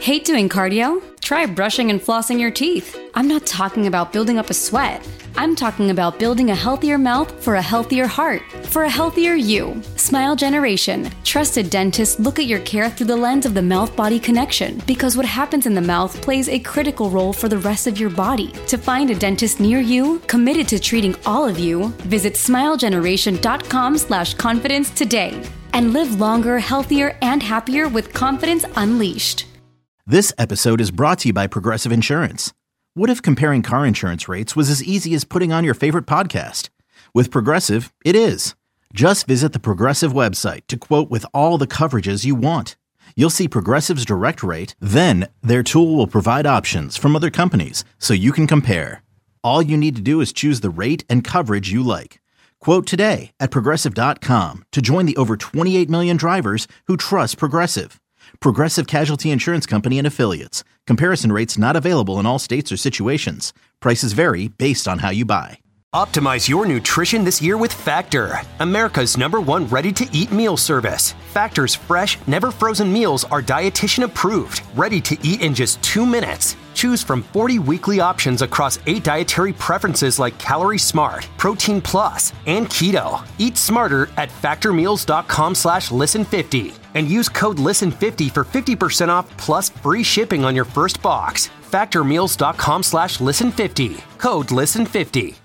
Hate doing cardio? Try brushing and flossing your teeth. I'm not talking about building up a sweat. I'm talking about building a healthier mouth for a healthier heart, for a healthier you. Smile Generation. Trusted dentists look at your care through the lens of the mouth-body connection, because what happens in the mouth plays a critical role for the rest of your body. To find a dentist near you, committed to treating all of you, visit smilegeneration.com/confidence today and live longer, healthier, and happier with confidence unleashed. This episode is brought to you by Progressive Insurance. What if comparing car insurance rates was as easy as putting on your favorite podcast? With Progressive, it is. Just visit the Progressive website to quote with all the coverages you want. You'll see Progressive's direct rate, then their tool will provide options from other companies so you can compare. All you need to do is choose the rate and coverage you like. Quote today at Progressive.com to join the over 28 million drivers who trust Progressive. Progressive Casualty Insurance Company and Affiliates. Comparison rates not available in all states or situations. Prices vary based on how you buy. Optimize your nutrition this year with Factor, America's #1 ready-to-eat meal service. Factor's fresh, never-frozen meals are dietitian approved, ready to eat in just 2 minutes. Choose from 40 weekly options across 8 dietary preferences like Calorie Smart, Protein Plus, and Keto. Eat smarter at factormeals.com/listen50 and use code LISTEN50 for 50% off plus free shipping on your first box. Factormeals.com/listen50. Code LISTEN50.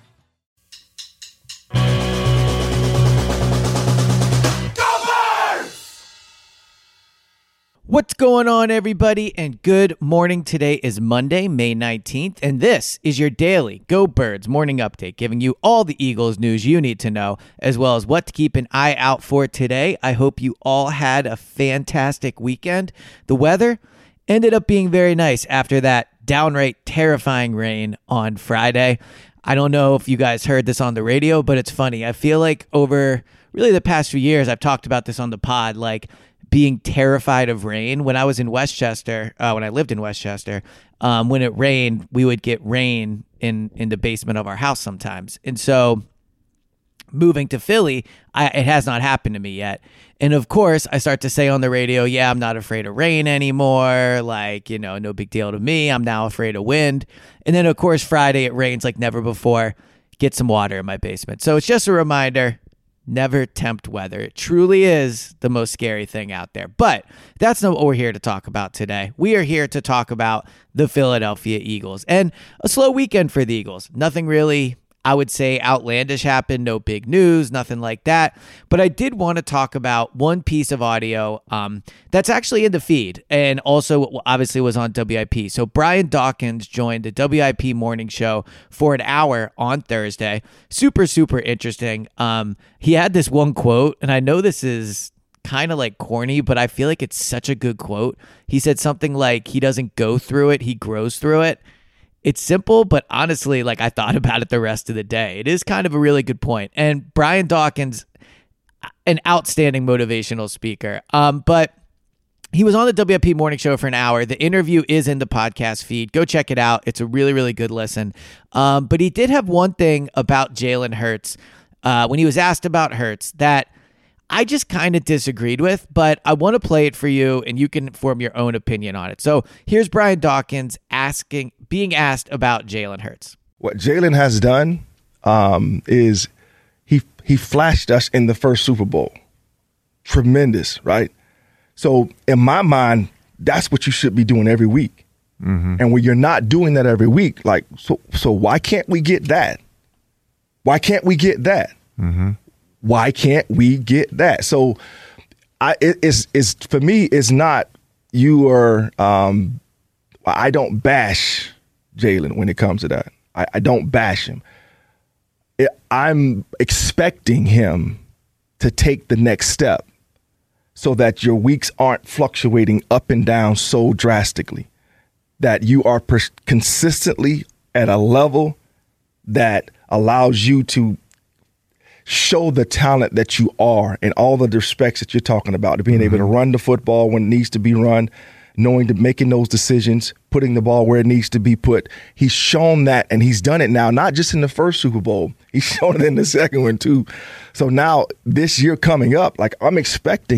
What's going on, everybody, and good morning. Today is Monday, May 19th, and this is your daily Go Birds morning update, giving you all the Eagles news you need to know, as well as what to keep an eye out for today. I hope you all had a fantastic weekend. The weather ended up being very nice after that downright terrifying rain on Friday. I don't know if you guys heard this on the radio, but it's funny. I feel like over really the past few years, I've talked about this on the pod, like being terrified of rain. When I was in Westchester, when I lived in Westchester, when it rained, we would get rain in the basement of our house sometimes. And so moving to Philly, it has not happened to me yet. And of course, I start to say on the radio, yeah, I'm not afraid of rain anymore. Like, no big deal to me. I'm now afraid of wind. And then, of course, Friday, it rains like never before. Get some water in my basement. So it's just a reminder. Never tempt weather. It truly is the most scary thing out there. But that's not what we're here to talk about today. We are here to talk about the Philadelphia Eagles and a slow weekend for the Eagles. Nothing really, I would say, outlandish happened. No big news, nothing like that. But I did want to talk about one piece of audio that's actually in the feed and also obviously was on WIP. So Brian Dawkins joined the WIP morning show for an hour on Thursday. Super, super interesting. He had this one quote, and I know this is kind of like corny, but I feel like it's such a good quote. He said something like, he doesn't go through it, he grows through it. It's simple, but honestly, like I thought about it the rest of the day. It is kind of a really good point. And Brian Dawkins, an outstanding motivational speaker. But he was on the WIP morning show for an hour. The interview is in the podcast feed. Go check it out. It's a really, really good listen. But he did have one thing about Jalen Hurts when he was asked about Hurts that I just kind of disagreed with, but I want to play it for you and you can form your own opinion on it. So here's Brian Dawkins being asked about Jalen Hurts. What Jalen has done is he flashed us in the first Super Bowl. Tremendous, right? So in my mind, that's what you should be doing every week. Mm-hmm. And when you're not doing that every week, like, so why can't we get that? Why can't we get that? Mm-hmm. Why can't we get that? So it's for me, it's not you are I don't bash Jalen when it comes to that. I don't bash him. I'm expecting him to take the next step so that your weeks aren't fluctuating up and down so drastically, that you are consistently at a level that allows you to show the talent that you are in all the respects that you're talking about, to being able to run the football when it needs to be run, knowing to making those decisions, putting the ball where it needs to be put. He's shown that, and he's done it now, not just in the first Super Bowl. He's shown it in the second one too. So now this year coming up, like I'm expecting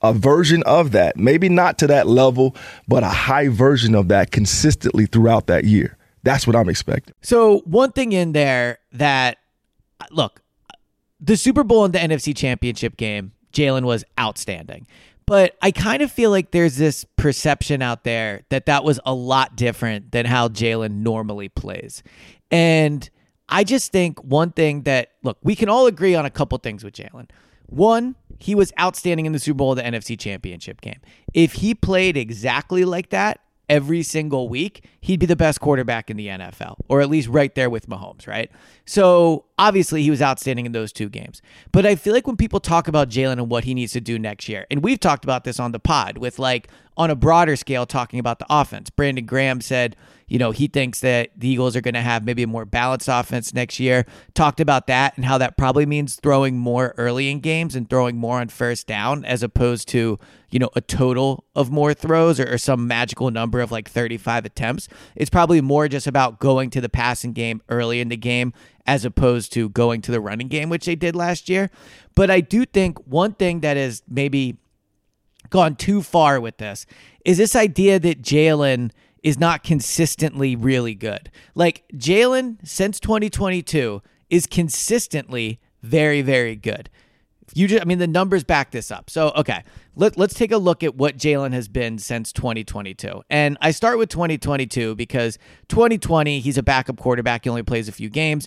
a version of that, maybe not to that level, but a high version of that consistently throughout that year. That's what I'm expecting. So one thing in there that, look, the Super Bowl and the NFC Championship game, Jalen was outstanding. But I kind of feel like there's this perception out there that that was a lot different than how Jalen normally plays. And I just think one thing that, look, we can all agree on a couple things with Jalen. One, he was outstanding in the Super Bowl or the NFC Championship game. If he played exactly like that every single week, he'd be the best quarterback in the NFL, or at least right there with Mahomes, right? So obviously he was outstanding in those two games. But I feel like when people talk about Jalen and what he needs to do next year, and we've talked about this on the pod with, like, on a broader scale, talking about the offense. Brandon Graham said, you know, he thinks that the Eagles are going to have maybe a more balanced offense next year. Talked about that and how that probably means throwing more early in games and throwing more on first down as opposed to, you know, a total of more throws or some magical number of like 35 attempts. It's probably more just about going to the passing game early in the game as opposed to going to the running game, which they did last year. But I do think one thing that is maybe gone too far with this is this idea that Jalen is not consistently really good. Like, Jalen, since 2022, is consistently very, very good. The numbers back this up. So, okay, let's take a look at what Jalen has been since 2022. And I start with 2022 because 2020, he's a backup quarterback. He only plays a few games.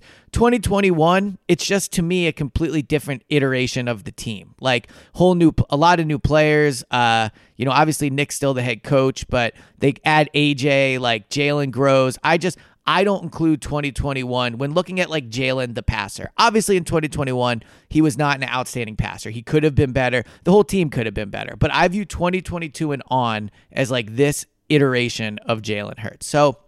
2021, it's just, to me, a completely different iteration of the team. Like, a lot of new players. Obviously Nick's still the head coach, but they add AJ, like Jalen grows. I don't include 2021 when looking at, like, Jalen the passer. Obviously in 2021, he was not an outstanding passer. He could have been better. The whole team could have been better. But I view 2022 and on as like this iteration of Jalen Hurts. So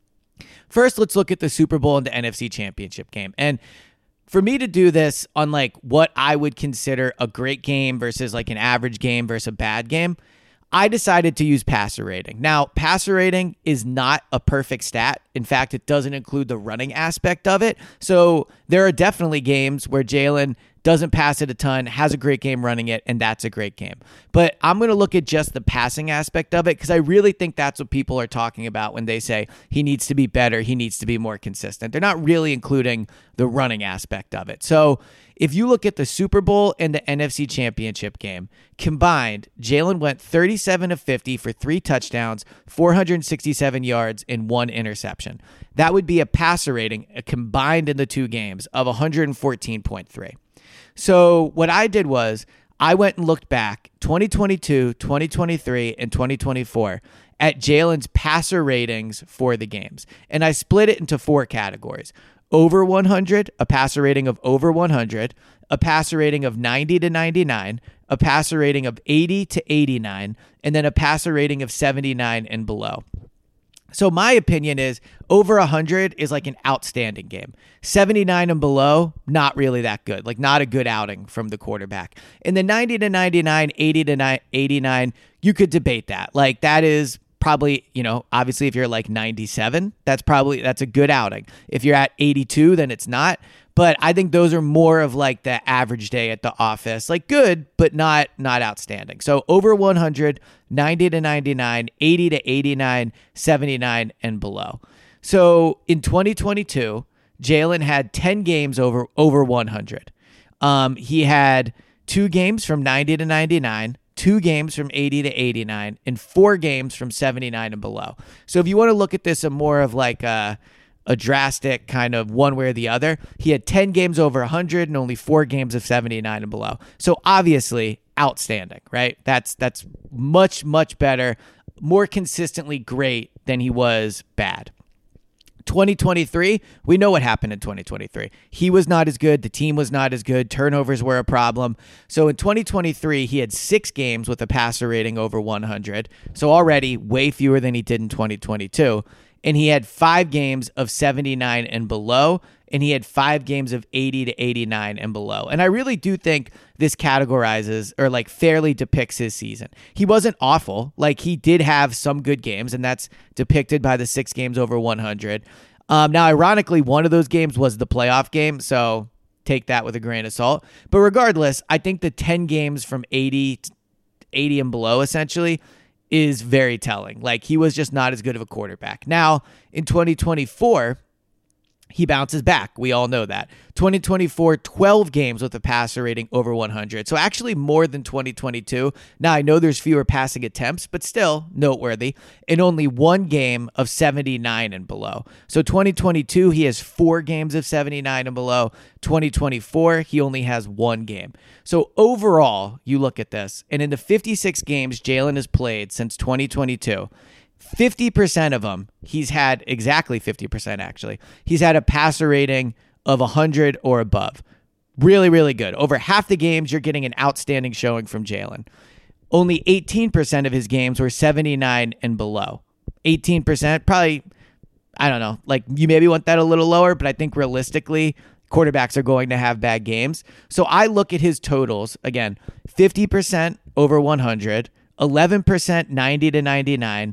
first, let's look at the Super Bowl and the NFC Championship game. And for me to do this on like what I would consider a great game versus like an average game versus a bad game, I decided to use passer rating. Now, passer rating is not a perfect stat. In fact, it doesn't include the running aspect of it. So there are definitely games where Jalen doesn't pass it a ton, has a great game running it, and that's a great game. But I'm going to look at just the passing aspect of it because I really think that's what people are talking about when they say he needs to be better, he needs to be more consistent. They're not really including the running aspect of it. So if you look at the Super Bowl and the NFC Championship game, combined, Jalen went 37 of 50 for 3 touchdowns, 467 yards, and 1 interception. That would be a passer rating combined in the two games of 114.3. So what I did was I went and looked back 2022, 2023, and 2024 at Jalen's passer ratings for the games. And I split it into 4 categories. Over 100, a passer rating of over 100, a passer rating of 90 to 99, a passer rating of 80 to 89, and then a passer rating of 79 and below. So my opinion is over 100 is like an outstanding game. 79 and below, not really that good. Like, not a good outing from the quarterback. In the 90 to 99, 80 to 89, you could debate that. Like, that is probably, obviously if you're like 97, that's a good outing. If you're at 82, then it's not. But I think those are more of like the average day at the office. Like, good, but not outstanding. So over 100, 90 to 99, 80 to 89, 79 and below. So in 2022, Jalen had 10 games over 100. He had 2 games from 90 to 99, 2 games from 80 to 89, and 4 games from 79 and below. So if you want to look at this a more of like a drastic kind of one way or the other, he had 10 games over 100 and only 4 games of 79 and below. So obviously outstanding, right? That's much, much better, more consistently great than he was bad. 2023, we know what happened in 2023. He was not as good. The team was not as good. Turnovers were a problem. So in 2023, he had 6 games with a passer rating over 100. So already way fewer than he did in 2022. And he had 5 games of 79 and below, and he had 5 games of 80 to 89 and below. And I really do think this categorizes or like fairly depicts his season. He wasn't awful. Like, he did have some good games, and that's depicted by the 6 games over 100. Now, ironically, one of those games was the playoff game, so take that with a grain of salt. But regardless, I think the 10 games from 80 80 and below essentially, is very telling. Like, he was just not as good of a quarterback. Now, in 2024, he bounces back. We all know that. 2024, 12 games with a passer rating over 100. So actually more than 2022. Now, I know there's fewer passing attempts, but still noteworthy. And only one game of 79 and below. So 2022, he has 4 games of 79 and below. 2024, he only has 1 game. So overall, you look at this, and in the 56 games Jalen has played since 2022, 50% of them, he's had exactly 50% actually. He's had a passer rating of 100 or above. Really, really good. Over half the games, you're getting an outstanding showing from Jalen. Only 18% of his games were 79 and below. 18%, probably, I don't know, like you maybe want that a little lower, but I think realistically, quarterbacks are going to have bad games. So I look at his totals, again, 50% over 100, 11% 90 to 99,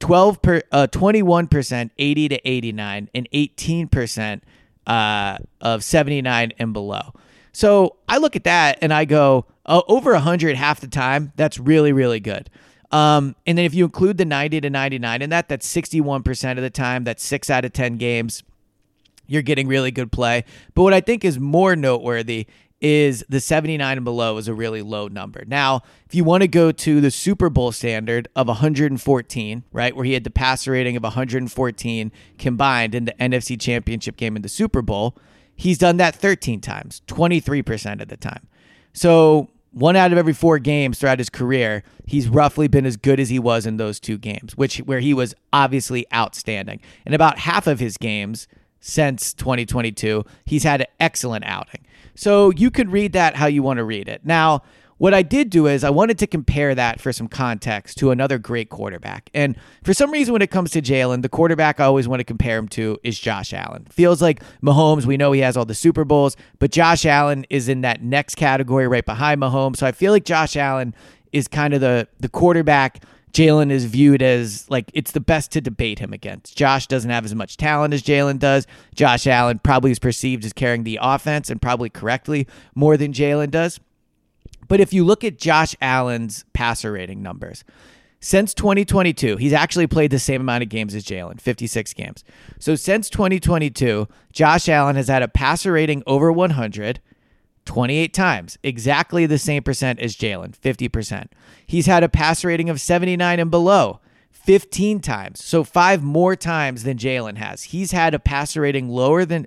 21% 80 to 89, and 18% of 79 and below. So I look at that and I go, over 100 half the time, that's really, really good. And then if you include the 90 to 99 in that, that's 61% of the time. That's 6 out of 10 games. You're getting really good play. But what I think is more noteworthy is the 79 and below is a really low number. Now, if you want to go to the Super Bowl standard of 114, right, where he had the passer rating of 114 combined in the NFC Championship game in the Super Bowl, he's done that 13 times, 23% of the time. So 1 out of every 4 games throughout his career, he's roughly been as good as he was in those 2 games, where he was obviously outstanding. In about half of his games since 2022, he's had an excellent outing. So you could read that how you want to read it. Now, what I did do is I wanted to compare that for some context to another great quarterback. And for some reason, when it comes to Jalen, the quarterback I always want to compare him to is Josh Allen. Feels like Mahomes, we know he has all the Super Bowls, but Josh Allen is in that next category right behind Mahomes. So I feel like Josh Allen is kind of the quarterback Jalen is viewed as like it's the best to debate him against. Josh doesn't have as much talent as Jalen does. Josh Allen probably is perceived as carrying the offense, and probably correctly, more than Jalen does. But if you look at Josh Allen's passer rating numbers, since 2022, he's actually played the same amount of games as Jalen, 56 games. So since 2022, Josh Allen has had a passer rating over 100 28 times, exactly the same percent as Jalen, 50%. He's had a passer rating of 79 and below 15 times, so 5 more times than Jalen has. He's had a passer rating lower than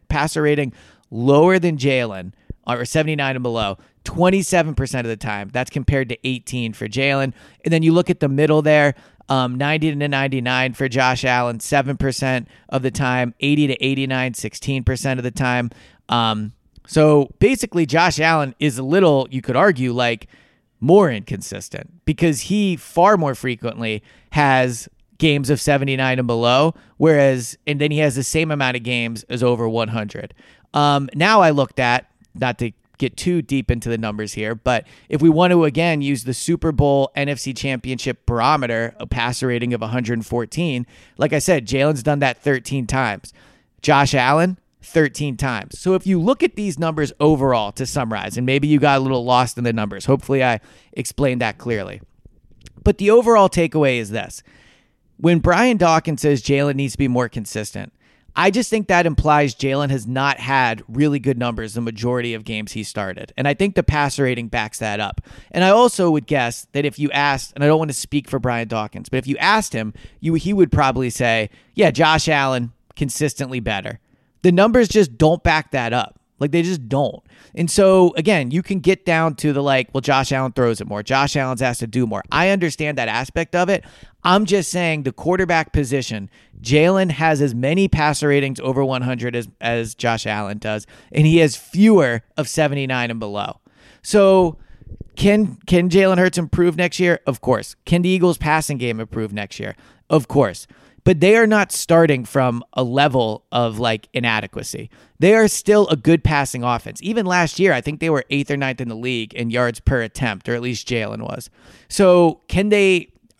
Jalen, or 79 and below, 27% of the time. That's compared to 18 for Jalen. And then you look at the middle there, 90 to 99 for Josh Allen, 7% of the time, 80 to 89, 16% of the time. So basically, Josh Allen is a little, you could argue, like more inconsistent because he far more frequently has games of 79 and below, and then he has the same amount of games as over 100. Now I looked at, not to get too deep into the numbers here, but if we want to again use the Super Bowl NFC Championship barometer, a passer rating of 114, like I said, Jalen's done that 13 times. Josh Allen, 13 times. So if you look at these numbers overall to summarize, and maybe you got a little lost in the numbers, hopefully I explained that clearly. But the overall takeaway is this. When Brian Dawkins says Jalen needs to be more consistent, I just think that implies Jalen has not had really good numbers the majority of games he started. And I think the passer rating backs that up. And I also would guess that if you asked, and I don't want to speak for Brian Dawkins, but if you asked him, he would probably say, yeah, Josh Allen, consistently better. The numbers just don't back that up. Like, they just don't. And so, again, you can get down to the well, Josh Allen throws it more. Josh Allen's asked to do more. I understand that aspect of it. I'm just saying the quarterback position, Jalen has as many passer ratings over 100 as Josh Allen does, and he has fewer of 79 and below. So can Jalen Hurts improve next year? Of course. Can the Eagles' passing game improve next year? Of course. But they are not starting from a level of inadequacy. They are still a good passing offense. Even last year, I think they were 8th or 9th in the league in yards per attempt, or at least Jalen was. So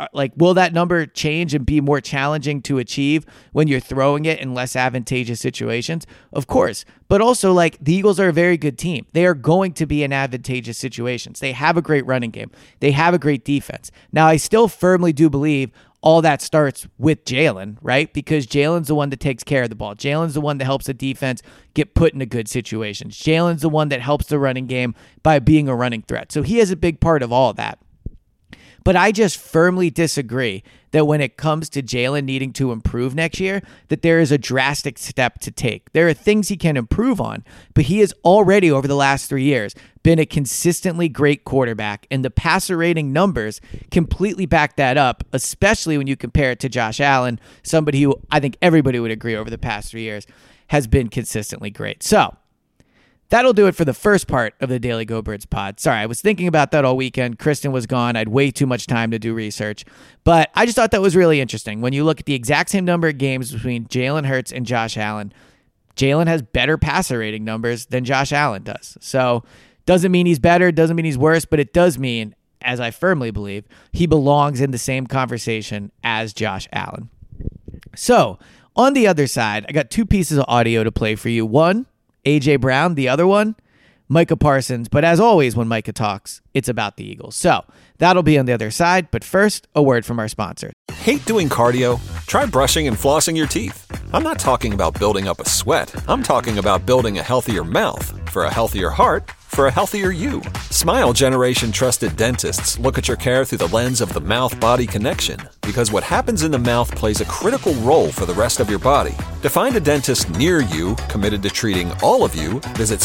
like, will that number change and be more challenging to achieve when you're throwing it in less advantageous situations? Of course. But also, like, the Eagles are a very good team. They are going to be in advantageous situations. They have a great running game. They have a great defense. Now, I still firmly do believe all that starts with Jalen, right? Because Jalen's the one that takes care of the ball. Jalen's the one that helps the defense get put into good situations. Jalen's the one that helps the running game by being a running threat. So he has a big part of all of that. But I just firmly disagree that when it comes to Jalen needing to improve next year, that there is a drastic step to take. There are things he can improve on, but he has already, over the last 3 years, been a consistently great quarterback, and the passer rating numbers completely back that up, especially when you compare it to Josh Allen, somebody who I think everybody would agree over the past 3 years has been consistently great. So that'll do it for the first part of the Daily Go Birds pod. Sorry, I was thinking about that all weekend. Kristen was gone. I had way too much time to do research. But I just thought that was really interesting. When you look at the exact same number of games between Jalen Hurts and Josh Allen, Jalen has better passer rating numbers than Josh Allen does. So doesn't mean he's better, doesn't mean he's worse, but it does mean, as I firmly believe, he belongs in the same conversation as Josh Allen. So on the other side, I got 2 pieces of audio to play for you. One, A.J. Brown, the other one, Micah Parsons. But as always, when Micah talks, it's about the Eagles. So that'll be on the other side. But first, a word from our sponsor. Hate doing cardio? Try brushing and flossing your teeth. I'm not talking about building up a sweat. I'm talking about building a healthier mouth. For a healthier heart, for a healthier you. Smile Generation trusted dentists look at your care through the lens of the mouth-body connection, because what happens in the mouth plays a critical role for the rest of your body. To find a dentist near you committed to treating all of you, visit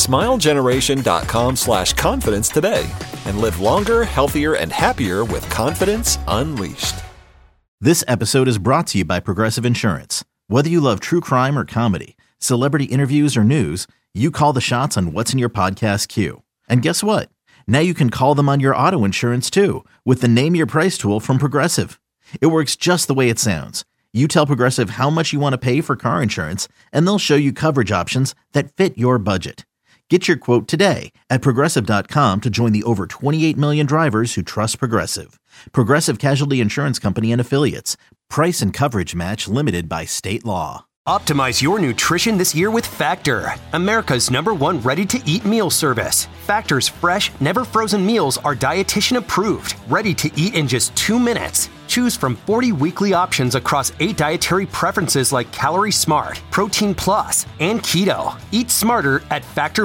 smilegeneration.com/confidence today and live longer, healthier, and happier with confidence unleashed. This episode is brought to you by Progressive Insurance. Whether you love true crime or comedy, celebrity interviews or news, you call the shots on what's in your podcast queue. And guess what? Now you can call them on your auto insurance too with the Name Your Price tool from Progressive. It works just the way it sounds. You tell Progressive how much you want to pay for car insurance, and they'll show you coverage options that fit your budget. Get your quote today at Progressive.com to join the over 28 million drivers who trust Progressive. Progressive Casualty Insurance Company and Affiliates. Price and coverage match limited by state law. Optimize your nutrition this year with Factor, America's #1 ready-to-eat meal service. Factor's fresh, never-frozen meals are dietitian approved, ready to eat in just 2 minutes. Choose from 40 weekly options across 8 dietary preferences like Calorie Smart, Protein Plus, and Keto. Eat smarter at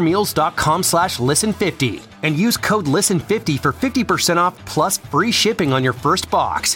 factormeals.com/listen50 and use code LISTEN50 for 50% off plus free shipping on your first box.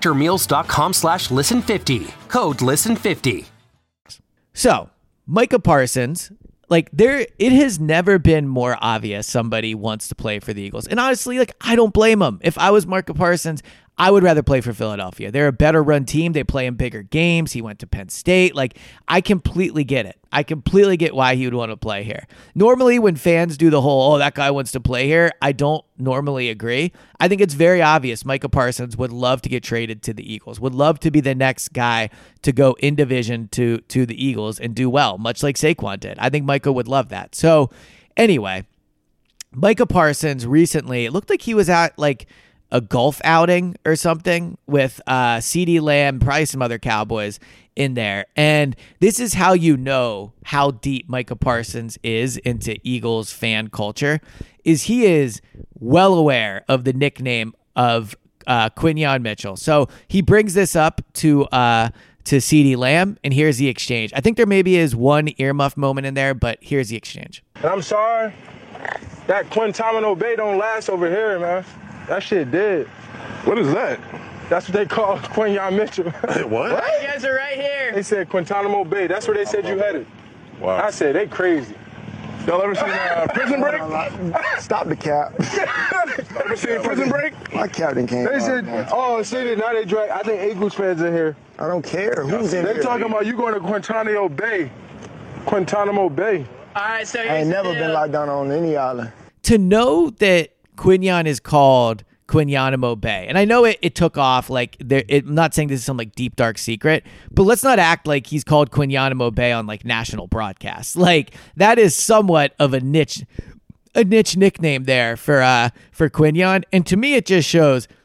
Factormeals.com/listen50. Code LISTEN50. So, Micah Parsons, it has never been more obvious somebody wants to play for the Eagles. And honestly, I don't blame him. If I was Micah Parsons, I would rather play for Philadelphia. They're a better run team. They play in bigger games. He went to Penn State. I completely get it. I completely get why he would want to play here. Normally, when fans do the whole, that guy wants to play here, I don't normally agree. I think it's very obvious Micah Parsons would love to get traded to the Eagles, would love to be the next guy to go in division to the Eagles and do well, much like Saquon did. I think Micah would love that. So anyway, Micah Parsons recently, it looked like he was at a golf outing or something with CeeDee Lamb, probably some other Cowboys in there. And this is how you know how deep Micah Parsons is into Eagles fan culture, is he is well aware of the nickname of Quinyon Mitchell. So he brings this up to CeeDee Lamb, and here's the exchange. I think there maybe is one earmuff moment in there, but here's the exchange. And I'm sorry, that Quintamino Bay don't last over here, man. That shit dead. What is that? That's what they call Quinyon Mitchell. What? You guys are right here. They said Guantanamo Bay. That's where they said you headed. Wow. I said, they crazy. Y'all ever seen Prison Break? Stop the cap. Ever seen Prison Break? My captain came. They said, now they drag. I think Eagles fans in here. I don't care. Who's in here? They talking about you going to Guantanamo Bay. Guantanamo Bay. All right, so I ain't never been locked down on any island. To know that Quinyon is called Quinyanamo Bay, and I know it took off, I'm not saying this is some deep dark secret, but let's not act like he's called Quinyanamo Bay on national broadcasts. That is somewhat of a niche nickname there for Quinyon, and to me it just shows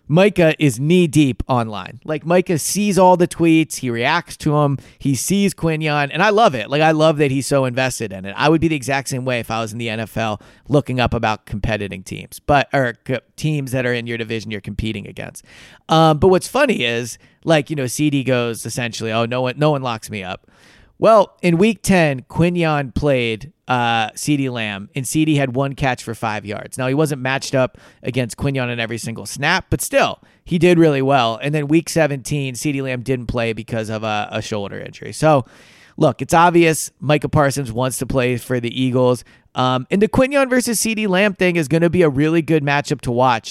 Micah is knee deep online. Like, Micah sees all the tweets. He reacts to them. He sees Quinyon, and I love it. Like, I love that he's so invested in it. I would be the exact same way if I was in the NFL looking up about competing teams, teams that are in your division you're competing against. But what's funny is, like, CD goes essentially, oh, no one locks me up. Well, in week 10, Quinyon played CeeDee Lamb, and CeeDee had 1 catch for 5 yards. Now, he wasn't matched up against Quinyon in every single snap, but still, he did really well. And then week 17, CeeDee Lamb didn't play because of a shoulder injury. So, look, it's obvious Micah Parsons wants to play for the Eagles. And the Quinyon versus CeeDee Lamb thing is going to be a really good matchup to watch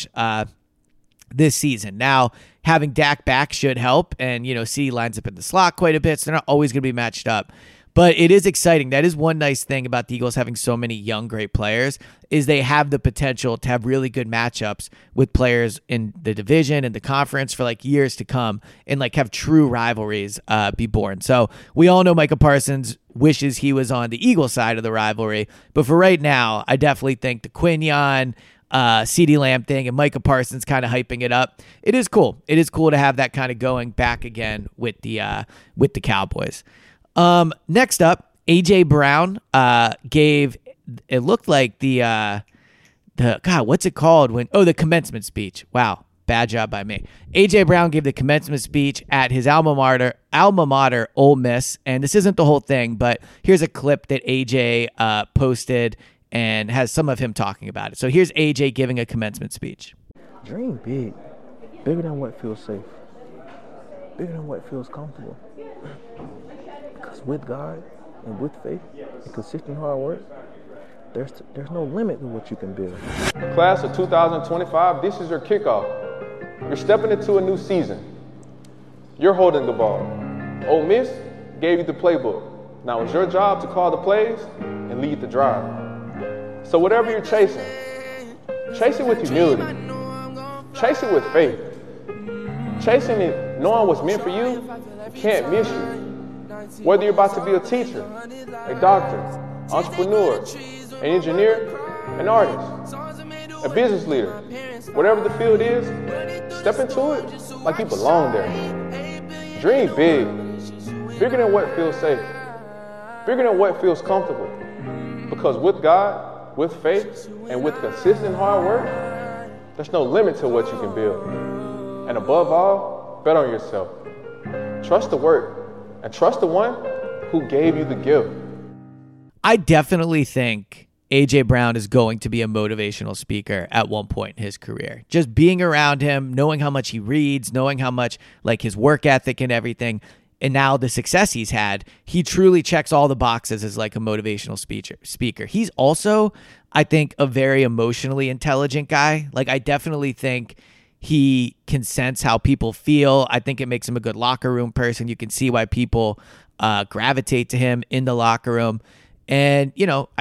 this season. Now, having Dak back should help, and CeeDee lines up in the slot quite a bit, so they're not always going to be matched up. But it is exciting. That is one nice thing about the Eagles having so many young, great players, is they have the potential to have really good matchups with players in the division and the conference for like years to come, and like have true rivalries be born. So we all know Micah Parsons wishes he was on the Eagles side of the rivalry, but for right now, I definitely think the Quinyon, CeeDee Lamb thing and Micah Parsons kind of hyping it up. It is cool. It is cool to have that kind of going back again with the Cowboys. Next up, AJ Brown gave, it looked like the what's it called the commencement speech. Wow, bad job by me. AJ Brown gave the commencement speech at his alma mater, Ole Miss, and this isn't the whole thing, but here's a clip that AJ posted and has some of him talking about it. So here's AJ giving a commencement speech. Dream big, bigger than what feels safe, bigger than what feels comfortable. Because with God and with faith and consistent hard work, there's no limit to what you can build. Class of 2025, this is your kickoff. You're stepping into a new season. You're holding the ball. Ole Miss gave you the playbook. Now it's your job to call the plays and lead the drive. So whatever you're chasing, chase it with humility. Chase it with faith. Chasing it, knowing what's meant for you, can't miss you. Whether you're about to be a teacher, a doctor, entrepreneur, an engineer, an artist, a business leader, whatever the field is, step into it like you belong there. Dream big, bigger than what feels safe, bigger than what feels comfortable. Because with God, with faith, and with consistent hard work, there's no limit to what you can build. And above all, bet on yourself. Trust the work, and trust the one who gave you the gift. I definitely think AJ Brown is going to be a motivational speaker at one point in his career. Just being around him, knowing how much he reads, knowing how much like his work ethic and everything, and now the success he's had, he truly checks all the boxes as like a motivational speaker. He's also, I think, a very emotionally intelligent guy. Like, I definitely think he can sense how people feel. I think it makes him a good locker room person. You can see why people gravitate to him in the locker room. And, I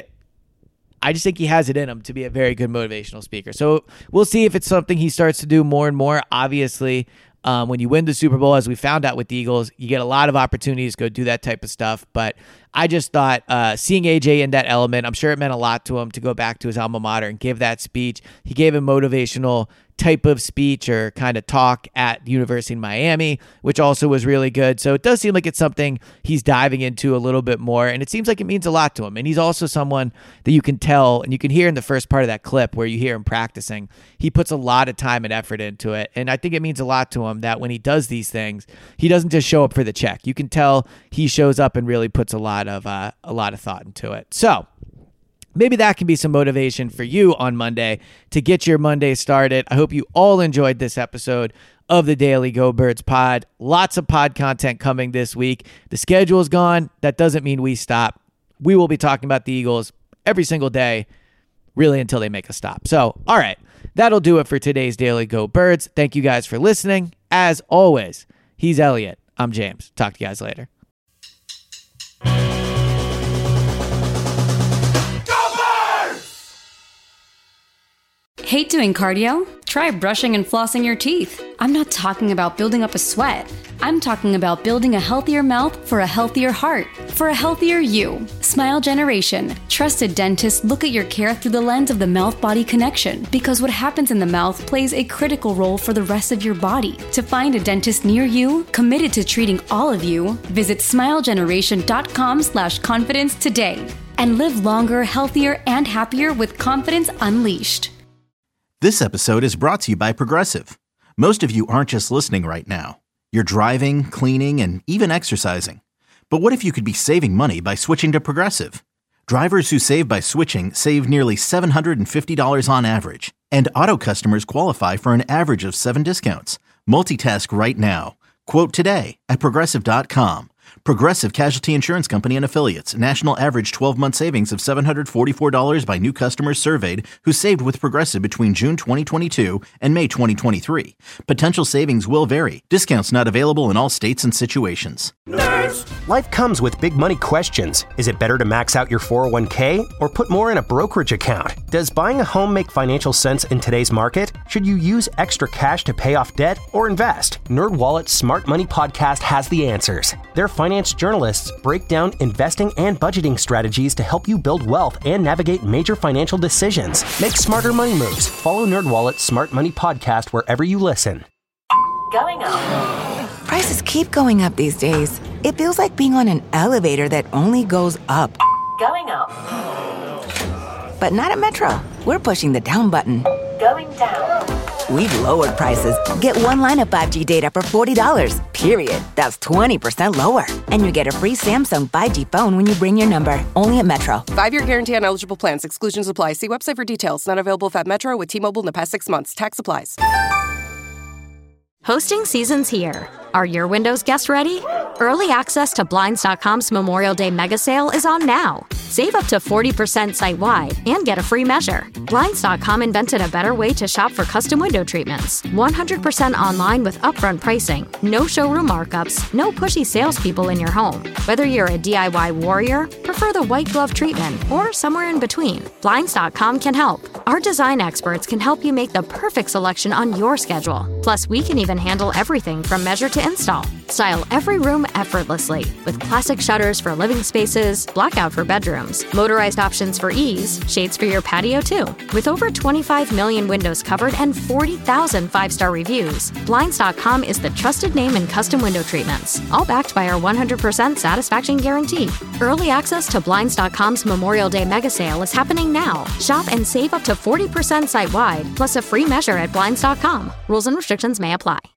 just think he has it in him to be a very good motivational speaker. So we'll see if it's something he starts to do more and more. Obviously, when you win the Super Bowl, as we found out with the Eagles, you get a lot of opportunities to go do that type of stuff. But I just thought seeing AJ in that element, I'm sure it meant a lot to him to go back to his alma mater and give that speech. He gave a motivational type of speech or kind of talk at the University of Miami, which also was really good. So it does seem like it's something he's diving into a little bit more, and it seems like it means a lot to him. And he's also someone that you can tell, and you can hear in the first part of that clip where you hear him practicing, he puts a lot of time and effort into it. And I think it means a lot to him that when he does these things, he doesn't just show up for the check. You can tell he shows up and really puts a lot of thought into it. So maybe that can be some motivation for you on Monday to get your Monday started. I hope you all enjoyed this episode of the Daily Go Birds pod. Lots of pod content coming this week. The schedule's gone. That doesn't mean we stop. We will be talking about the Eagles every single day, really until they make a stop. So, all right, that'll do it for today's Daily Go Birds. Thank you guys for listening. As always, he's Elliot. I'm James. Talk to you guys later. Hate doing cardio? Try brushing and flossing your teeth. I'm not talking about building up a sweat. I'm talking about building a healthier mouth for a healthier heart, for a healthier you. Smile Generation. Trusted dentists look at your care through the lens of the mouth-body connection, because what happens in the mouth plays a critical role for the rest of your body. To find a dentist near you, committed to treating all of you, visit smilegeneration.com/confidence today and live longer, healthier, and happier with confidence unleashed. This episode is brought to you by Progressive. Most of you aren't just listening right now. You're driving, cleaning, and even exercising. But what if you could be saving money by switching to Progressive? Drivers who save by switching save nearly $750 on average. And auto customers qualify for an average of 7 discounts. Multitask right now. Quote today at Progressive.com. Progressive Casualty Insurance Company and Affiliates. National average 12-month savings of $744 by new customers surveyed who saved with Progressive between June 2022 and May 2023. Potential savings will vary. Discounts not available in all states and situations. Nerds! Life comes with big money questions. Is it better to max out your 401k or put more in a brokerage account? Does buying a home make financial sense in today's market? Should you use extra cash to pay off debt or invest? NerdWallet's Smart Money Podcast has the answers. Their finance journalists break down investing and budgeting strategies to help you build wealth and navigate major financial decisions. Make smarter money moves. Follow NerdWallet's Smart Money Podcast wherever you listen. Going up. Prices keep going up these days. It feels like being on an elevator that only goes up. Going up. But not at Metro. We're pushing the down button. Going down. We've lowered prices. Get one line of 5G data for $40, period. That's 20% lower. And you get a free Samsung 5G phone when you bring your number. Only at Metro. 5-year guarantee on eligible plans. Exclusions apply. See website for details. Not available at Metro with T-Mobile in the past 6 months. Tax applies. Hosting season's here. Are your windows guests ready? Early access to Blinds.com's Memorial Day mega sale is on now. Save up to 40% site-wide and get a free measure. Blinds.com invented a better way to shop for custom window treatments. 100% online with upfront pricing, no showroom markups, no pushy salespeople in your home. Whether you're a DIY warrior, prefer the white glove treatment, or somewhere in between, Blinds.com can help. Our design experts can help you make the perfect selection on your schedule. Plus, we can even handle everything from measure to install. Style every room effortlessly with classic shutters for living spaces, blackout for bedrooms, motorized options for ease, shades for your patio too. With over 25 million windows covered and 40,000 5-star reviews, Blinds.com is the trusted name in custom window treatments, all backed by our 100% satisfaction guarantee. Early access to Blinds.com's Memorial Day mega sale is happening now. Shop and save up to 40% site-wide, plus a free measure at Blinds.com. Rules and restrictions may apply.